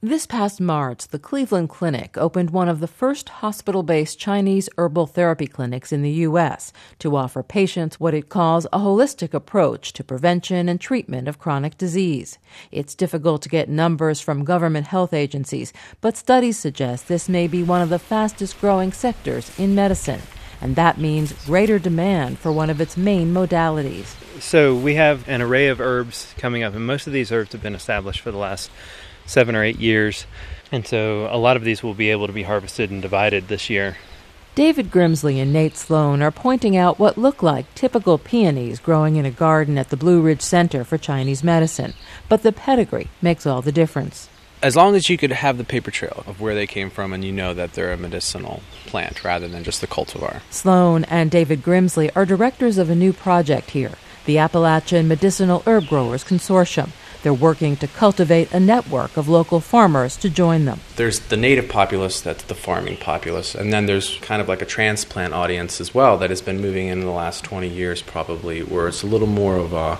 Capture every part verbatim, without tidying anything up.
This past March, the Cleveland Clinic opened one of the first hospital-based Chinese herbal therapy clinics in the U S to offer patients what it calls a holistic approach to prevention and treatment of chronic disease. It's difficult to get numbers from government health agencies, but studies suggest this may be one of the fastest-growing sectors in medicine, and that means greater demand for one of its main modalities. So we have an array of herbs coming up, and most of these herbs have been established for the last seven or eight years, and so a lot of these will be able to be harvested and divided this year. David Grimsley and Nate Sloan are pointing out what look like typical peonies growing in a garden at the Blue Ridge Center for Chinese Medicine, but the pedigree makes all the difference. As long as you could have the paper trail of where they came from and you know that they're a medicinal plant rather than just the cultivar. Sloan and David Grimsley are directors of a new project here, the Appalachian Medicinal Herb Growers Consortium. They're working to cultivate a network of local farmers to join them. There's the native populace, that's the farming populace, and then there's kind of like a transplant audience as well that has been moving in the last twenty years probably, where it's a little more of a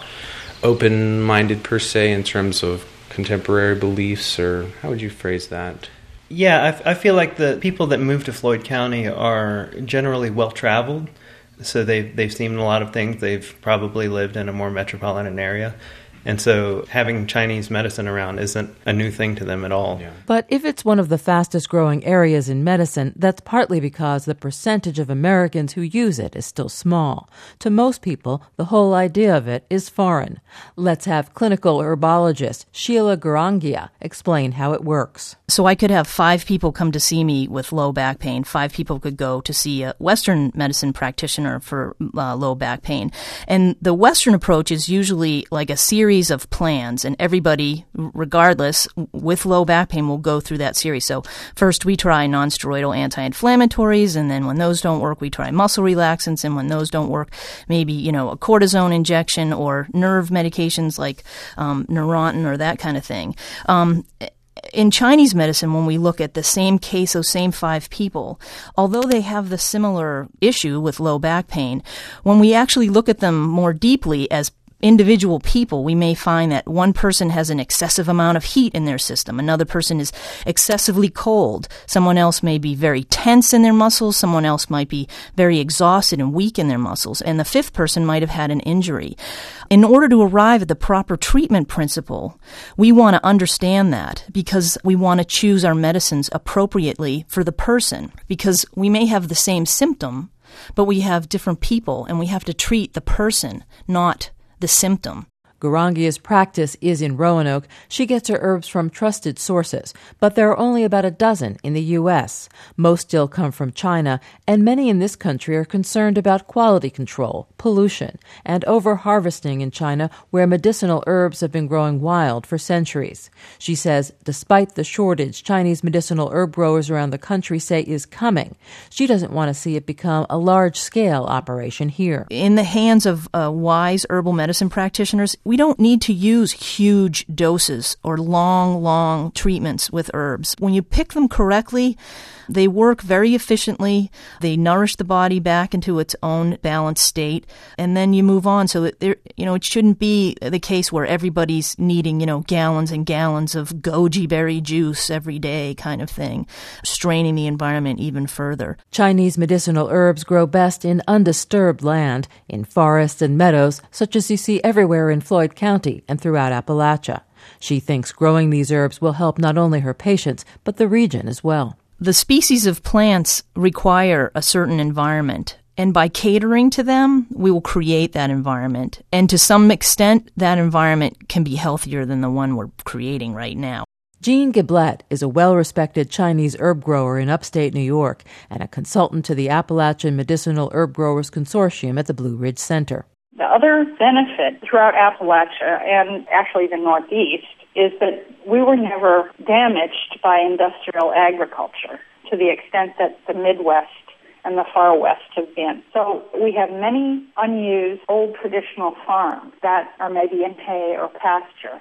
open-minded per se in terms of contemporary beliefs, or how would you phrase that? Yeah, I, f- I feel like the people that move to Floyd County are generally well-traveled, so they've, they've seen a lot of things. They've probably lived in a more metropolitan area. And so having Chinese medicine around isn't a new thing to them at all. Yeah. But if it's one of the fastest growing areas in medicine, that's partly because the percentage of Americans who use it is still small. To most people, the whole idea of it is foreign. Let's have clinical herbologist Sheila Garangia explain how it works. So I could have five people come to see me with low back pain. Five people could go to see a Western medicine practitioner for uh, low back pain. And the Western approach is usually like a series of plans, and everybody, regardless, with low back pain will go through that series. So first we try non-steroidal anti-inflammatories, and then when those don't work, we try muscle relaxants, and when those don't work, maybe, you know, a cortisone injection or nerve medications like um, Neurontin or that kind of thing. Um, In Chinese medicine, when we look at the same case, those same five people, although they have the similar issue with low back pain, when we actually look at them more deeply as individual people, we may find that one person has an excessive amount of heat in their system. Another person is excessively cold. Someone else may be very tense in their muscles. Someone else might be very exhausted and weak in their muscles. And the fifth person might have had an injury. In order to arrive at the proper treatment principle, we want to understand that because we want to choose our medicines appropriately for the person. Because we may have the same symptom, but we have different people, and we have to treat the person, not the symptom. Garangia's practice is in Roanoke. She gets her herbs from trusted sources, but there are only about a dozen in the U S. Most still come from China, and many in this country are concerned about quality control, pollution, and over-harvesting in China, where medicinal herbs have been growing wild for centuries. She says despite the shortage Chinese medicinal herb growers around the country say is coming, she doesn't want to see it become a large-scale operation here. In the hands of uh, wise herbal medicine practitioners, we don't need to use huge doses or long, long treatments with herbs. When you pick them correctly, they work very efficiently. They nourish the body back into its own balanced state, and then you move on. So that there, you know, it shouldn't be the case where everybody's needing, you know, gallons and gallons of goji berry juice every day, kind of thing, straining the environment even further. Chinese medicinal herbs grow best in undisturbed land, in forests and meadows, such as you see everywhere in Floyd County and throughout Appalachia. She thinks growing these herbs will help not only her patients, but the region as well. The species of plants require a certain environment, and by catering to them, we will create that environment. And to some extent, that environment can be healthier than the one we're creating right now. Jean Giblette is a well-respected Chinese herb grower in upstate New York and a consultant to the Appalachian Medicinal Herb Growers Consortium at the Blue Ridge Center. The other benefit throughout Appalachia and actually the Northeast is that we were never damaged by industrial agriculture to the extent that the Midwest and the far west have been. So we have many unused old traditional farms that are maybe in hay or pasture,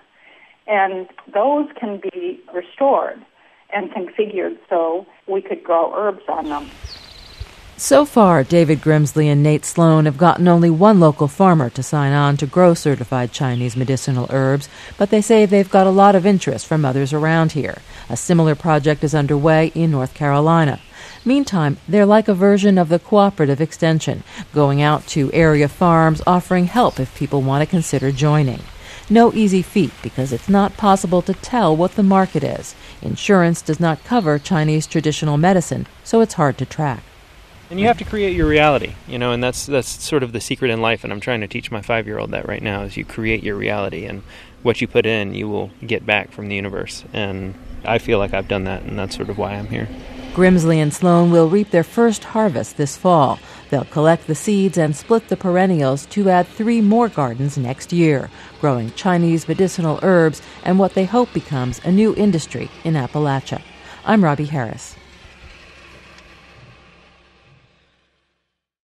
and those can be restored and configured so we could grow herbs on them. So far, David Grimsley and Nate Sloan have gotten only one local farmer to sign on to grow certified Chinese medicinal herbs, but they say they've got a lot of interest from others around here. A similar project is underway in North Carolina. Meantime, they're like a version of the cooperative extension, going out to area farms offering help if people want to consider joining. No easy feat because it's not possible to tell what the market is. Insurance does not cover Chinese traditional medicine, so it's hard to track. And you have to create your reality, you know, and that's that's sort of the secret in life, and I'm trying to teach my five-year-old that right now, is you create your reality, and what you put in, you will get back from the universe. And I feel like I've done that, and that's sort of why I'm here. Grimsley and Sloan will reap their first harvest this fall. They'll collect the seeds and split the perennials to add three more gardens next year, growing Chinese medicinal herbs and what they hope becomes a new industry in Appalachia. I'm Robbie Harris.